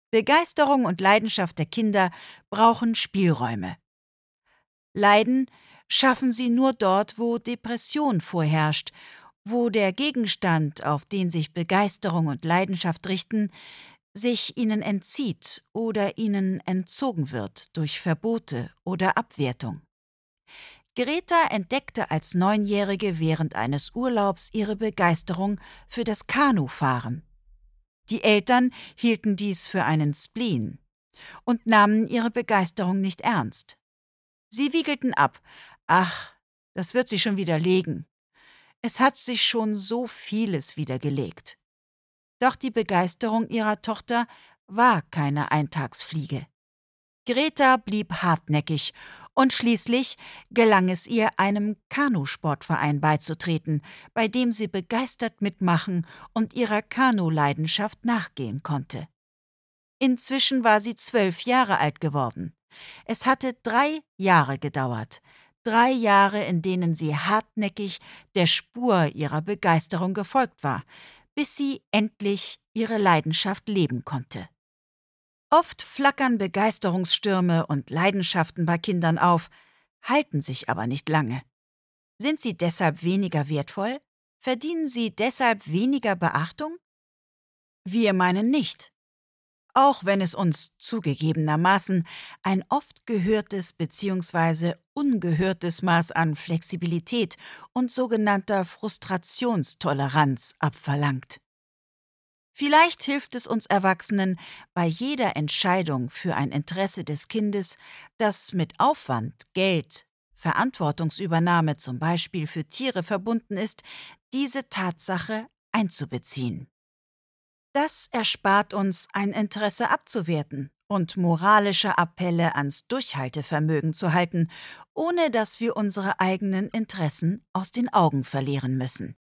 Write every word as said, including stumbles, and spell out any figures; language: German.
Begeisterung und Leidenschaft der Kinder brauchen Spielräume. Leiden schaffen sie nur dort, wo Depression vorherrscht, wo der Gegenstand, auf den sich Begeisterung und Leidenschaft richten, sich ihnen entzieht oder ihnen entzogen wird durch Verbote oder Abwertung. Greta entdeckte als Neunjährige während eines Urlaubs ihre Begeisterung für das Kanufahren. Die Eltern hielten dies für einen Spleen und nahmen ihre Begeisterung nicht ernst. Sie wiegelten ab: »Ach, das wird sie schon wieder legen. Es hat sich schon so vieles wieder gelegt.« Doch die Begeisterung ihrer Tochter war keine Eintagsfliege. Greta blieb hartnäckig und schließlich gelang es ihr, einem Kanusportverein beizutreten, bei dem sie begeistert mitmachen und ihrer Kanuleidenschaft nachgehen konnte. Inzwischen war sie zwölf Jahre alt geworden. Es hatte drei Jahre gedauert. Drei Jahre, in denen sie hartnäckig der Spur ihrer Begeisterung gefolgt war, bis sie endlich ihre Leidenschaft leben konnte. Oft flackern Begeisterungsstürme und Leidenschaften bei Kindern auf, halten sich aber nicht lange. Sind sie deshalb weniger wertvoll? Verdienen sie deshalb weniger Beachtung? Wir meinen nicht. Auch wenn es uns zugegebenermaßen ein oft gehörtes bzw. ungehörtes Maß an Flexibilität und sogenannter Frustrationstoleranz abverlangt. Vielleicht hilft es uns Erwachsenen bei jeder Entscheidung für ein Interesse des Kindes, das mit Aufwand, Geld, Verantwortungsübernahme zum Beispiel für Tiere verbunden ist, diese Tatsache einzubeziehen. Das erspart uns, ein Interesse abzuwerten und moralische Appelle ans Durchhaltevermögen zu halten, ohne dass wir unsere eigenen Interessen aus den Augen verlieren müssen.